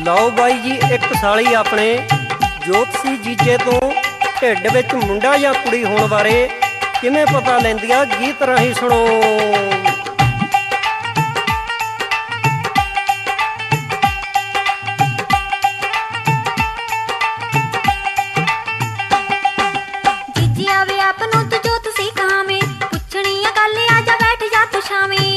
ਲਓ ਬਾਈ ਜੀ, ਇੱਕ ਸਾਲੀ ਆਪਣੇ ਜੋਤਸੀ ਜੀਜੇ ਤੋਂ ਢਿੱਡ ਵਿੱਚ ਮੁੰਡਾ ਜਾਂ ਕੁੜੀ ਹੋਣ ਬਾਰੇ ਕਿਵੇਂ ਪਤਾ ਲੈਂਦੀ ਆ, ਗੀਤ ਰਾਹੀਂ ਸੁਣੋ। ਜੀਜੀ ਆਵੇ ਆਪ ਨੂੰ ਤੂੰ ਜੋਤਸੀ ਕਹਾਵੇਂ, ਪੁੱਛਣੀ ਆ ਗੱਲ ਆ ਜਾ ਬੈਠ ਜਾ ਤੂੰ ਛਾਵੇਂ।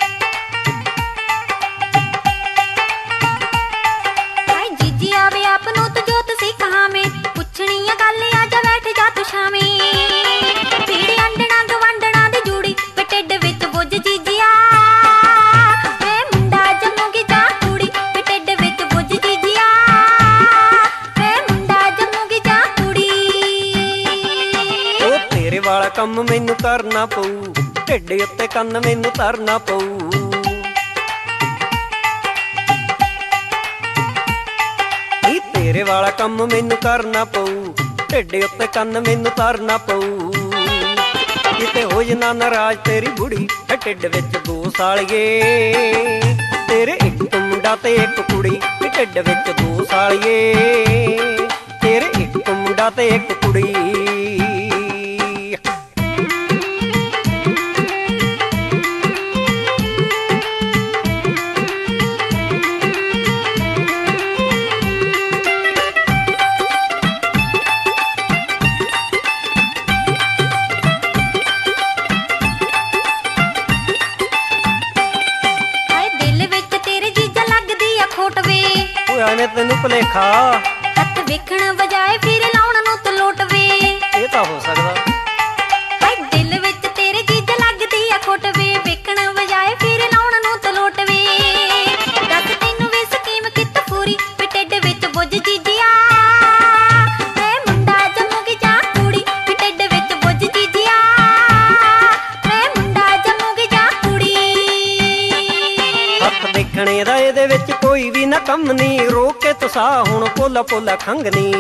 ਹਾਏ ਜੀਜੀ ਆਵੇ ਆਪ ਨੂੰ ਤੂੰ ਜੋਤਸੀ ਕਹਾਵੇਂ, ਪੁੱਛਣੀ ਆ ਗੱਲ ਆ ਜਾ ਬੈਠ ਜਾ ਤੂੰ ਛਾਵੇਂ। ਪੀੜੀ ਅੰਡਣਾ ਗਵੰਡਣਾ ਦੀ ਜੂੜੀ ਵੇ ਢਿੱਡ ਵਿੱਚ ਬੁੱਝ ਜੀਜੀਆ, ਵੇ ਮੁੰਡਾ ਜੰਮੂਗੀ ਜਾਂ ਕੁੜੀ ਵੇ ਢਿੱਡ ਵਿੱਚ ਬੁੱਝ ਜੀਜੀਆ, ਵੇ ਮੁੰਡਾ ਜੰਮੂਗੀ ਜਾਂ ਕੁੜੀ। ਉਹ ਤੇਰੇ ਵਾਲਾ ਕੰਮ ਮੈਨੂੰ ਕਰਨਾ ਪਊ, ਢਿੱਡ ਉੱਤੇ ਕੰਨ ਮੈਨੂੰ ਧਰਨਾ ਪਊ। ਨੀ ਤੇਰੇ ਵਾਲਾ ਕੰਮ ਮੈਨੂੰ ਕਰਨਾ ਪਊ, ਢਿੱਡ ਉੱਤੇ ਕੰਨ ਮੈਨੂੰ ਧਰਨਾ ਪਊ। ਕਿਤੇ ਹੋ ਜਾਣਾ ਨਾਰਾਜ਼ ਤੇਰੀ ਬੁੜੀ, ਢਿੱਡ ਵਿੱਚ ਦੋ ਸਾਲੀਏ। ਤੇਰੇ ਇੱਕ ਮੁੰਡਾ ਤੇ ਇੱਕ ਕੁੜੀ, ਢਿੱਡ ਵਿੱਚ ਦੋ ਸਾਲੀਏ। ਤੇਰੇ ਇੱਕ ਮੁੰਡਾ ਤੇ ਇੱਕ ਕੁੜੀ। ਐਵੇਂ ਤੈਨੂੰ ਭੁਲੇਖਾ, ਹੱਥ ਵੇਖਣ ਵਜਾਏ ਫਿਰ ਲਾਉਣ ਨੂੰ ਤੂੰ ਲੋਟਵੇ। ਇਹ ਤਾਂ ਹੋ ਸਕਦਾ। ਹਾਏ ਦਿਲ ਵਿੱਚ ਤੇਰੇ ਜੀਜ ਲੱਗਦੀ ਆ ਖੋਟਵੇ, ਵੇਖਣ ਵਜਾਏ ਫਿਰ ਲਾਉਣ ਨੂੰ ਤੂੰ ਲੋਟਵੇ। ਦੱਸ ਤੈਨੂੰ ਵੀ ਸਕੀਮ ਕਿੱਤ ਪੂਰੀ ਵੀ ਢਿੱਡ ਵਿੱਚ ਬੁੱਝ ਜੀਜਿਆ, ਵੇ ਮੁੰਡਾ ਜੰਮੂਗੀ ਜਾਂ ਕੁੜੀ ਵੀ ਢਿੱਡ ਵਿੱਚ ਬੁੱਝ ਜੀਜਿਆ, ਵੇ ਮੁੰਡਾ ਜੰਮੂਗੀ ਜਾਂ ਕੁੜੀ। ਹੱਥ ਦੇਖਣੇ ਦਾ ਇਹਦੇ ਵਿੱਚ ਕੋਈ ਵੀ ਨਾ ਕੰਮ ਨੀ, ਰੋਕ ਕੇ ਤੁਸਾ ਹੁਣ ਪੋਲਾ ਪੋਲਾ ਖੰਗਨੀ।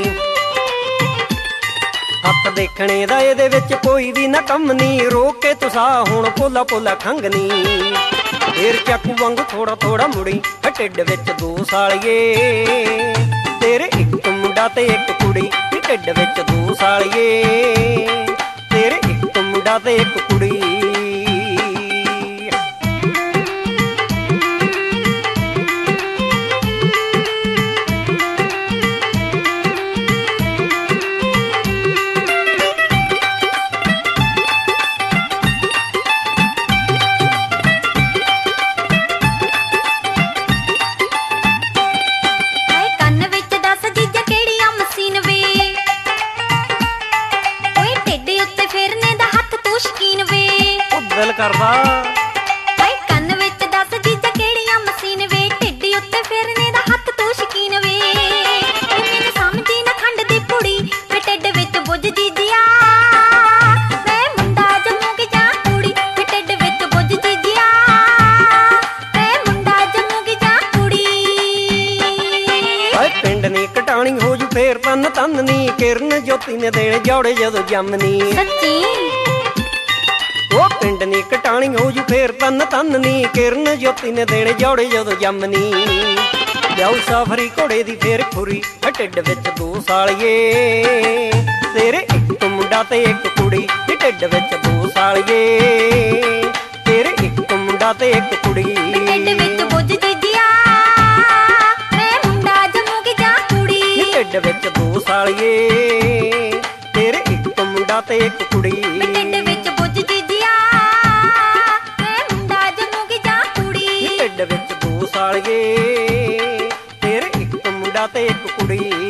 ਹੱਥ ਦੇਖਣੇ ਦਾ ਇਹਦੇ ਵਿੱਚ ਕੋਈ ਵੀ ਨਾ ਕੰਮ ਨੀ, ਰੋਕ ਕੇ ਤੁਸਾ ਹੁਣ ਪੋਲਾ ਪੋਲਾ ਖੰਗਨੀ। ਫੇਰ ਚਾਕੂ ਵਾਂਗੂ ਥੋੜਾ ਥੋੜਾ ਮੁੜੀ, ਢਿੱਡ ਵਿੱਚ ਦੋ ਸਾਲੀਏ। ਤੇਰੇ ਇੱਕ ਮੁੰਡਾ ਤੇ ਇੱਕ ਕੁੜੀ, ਢਿੱਡ ਵਿੱਚ ਦੋ ਸਾਲੀਏ। ਤੇਰੇ ਇੱਕ ਮੁੰਡਾ ਤੇ ਇੱਕ ਕੁੜੀ। ਦਿਲ ਕਰਦਾ ਹਾਏ ਕੰਨ ਵਿੱਚ ਦੱਸ ਜੀਜਾ ਕਿਹੜੀਆਂ ਮਸ਼ੀਨ ਵੇ, ਢਿੱਡ ਉੱਤੇ ਫਿਰਨੇ ਦਾ ਹੱਥ ਤੂੰ ਸ਼ਕੀਨ ਵੇ। ਮੈਨੂੰ ਸਮਝੀ ਨਾ ਖੰਡ ਦੀ ਪੁੜੀ ਵੇ ਢਿੱਡ ਵਿੱਚ ਬੁੱਝ ਜੀਜਿਆ, ਵੇ ਮੁੰਡਾ ਜੰਮੂਗੀ ਜਾਂ ਕੁੜੀ ਵੇ ਢਿੱਡ ਵਿੱਚ ਬੁੱਝ ਜੀਜਿਆ, ਵੇ ਮੁੰਡਾ ਜੰਮੂਗੀ ਜਾਂ ਕੁੜੀ। ਹਾਏ ਪਿੰਡ ਨੀ ਕਟਾਣੀ ਹੋ ਜੂ ਫੇਰ ਤਨ ਤਨ ਨੀ, ਕਿਰਨ ਜੋਤੀ ਨੇ ਦੇਣੇ ਜੋੜੇ ਜਦੋਂ ਜੰਮਨੀ। ਸੱਚੀ ਉਹ ਪਿੰਡ ਨੀ ਕਟਾਣੀ ਹੋ ਜੂ ਫੇਰ ਤਨ ਤਨ ਨੀ, ਕਿਰਨ ਜੋਤੀ ਨੇ ਦੇਣੇ ਜੋੜੇ ਜਦੋਂ ਜੰਮਨੀ। ਲਿਆਉ ਸਾਫਰੀ ਘੋੜੇ ਦੀ ਫੇਰ ਖੁਰੀ, ਢਿੱਡ ਵਿੱਚ ਦੋ ਸਾਲੀਏ। ਤੇਰੇ ਇੱਕ ਮੁੰਡਾ ਤੇ ਇੱਕ ਕੁੜੀ, ਢਿੱਡ ਵਿੱਚ ਦੋ ਸਾਲੀਏ। ਤੇਰੇ ਇੱਕ ਮੁੰਡਾ ਤੇ ਇੱਕ ਕੁੜੀ। ਢਿੱਡ ਵਿੱਚ ਬੁੱਝ ਜੀਜਿਆ, ਵੇ ਮੁੰਡਾ ਜੰਮੂਗੀ ਜਾਂ ਕੁੜੀ। ਢਿੱਡ ਵਿੱਚ ਦੋ ਸਾਲੀਏ। ਤੇਰੇ ਇੱਕ ਮੁੰਡਾ ਤੇ ਇੱਕ ਕੁੜੀ। ਢਿੱਡ ਵਿੱਚ ਬੁੱਝ ਜੀਜਿਆ, ਵੇ ਮੁੰਡਾ ਜੰਮੂਗੀ ਜਾਂ ਕੁੜੀ। ਢਿੱਡ ਵਿੱਚ ਦੋ ਸਾਲੀਏ। ਤੇਰੇ ਇੱਕ ਮੁੰਡਾ ਤੇ ਇੱਕ ਕੁੜੀ।